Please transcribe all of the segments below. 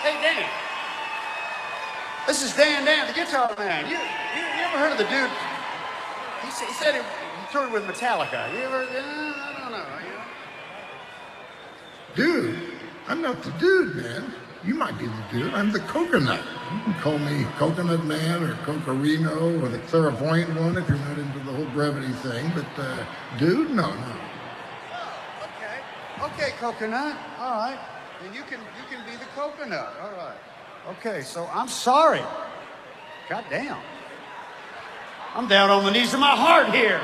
Hey, Dan. This is Dan, the guitar man. You ever heard of the dude? He said he toured with Metallica. You ever? I don't know. Dude, I'm not the dude, man. You might be the dude. I'm the coconut. You can call me Coconut Man or Cocorino or the clairvoyant one if you're not into the whole brevity thing. But, dude, no. Oh, okay. Okay, Coconut. All right. Then you can be the coconut. All right. Okay, so I'm sorry. God damn. I'm down on the knees of my heart here.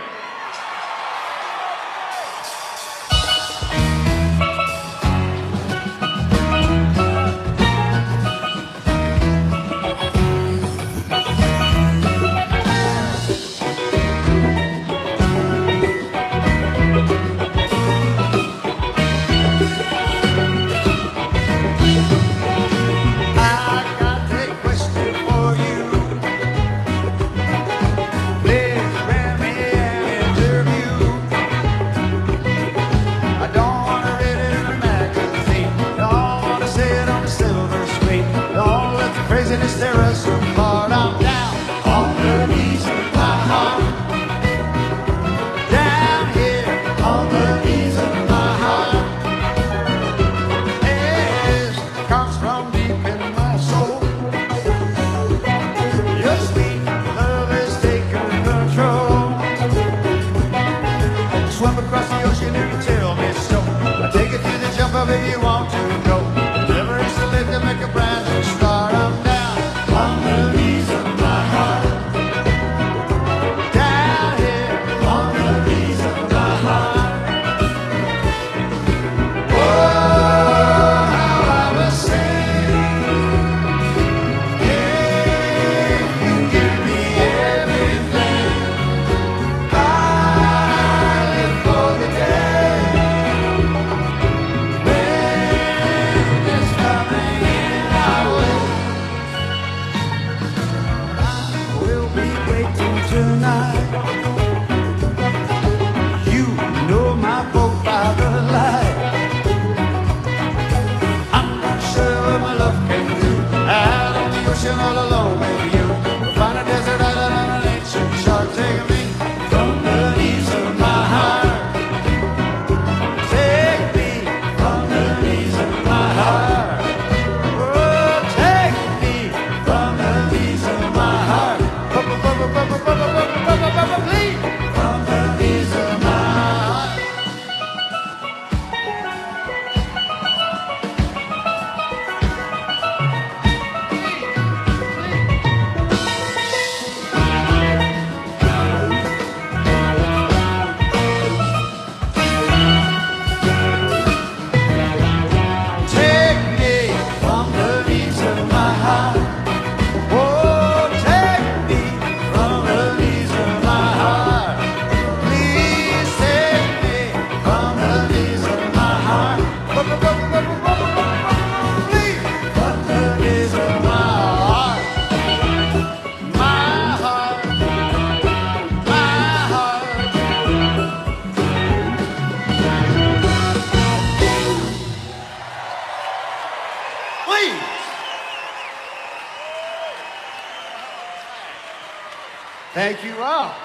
Thank you all.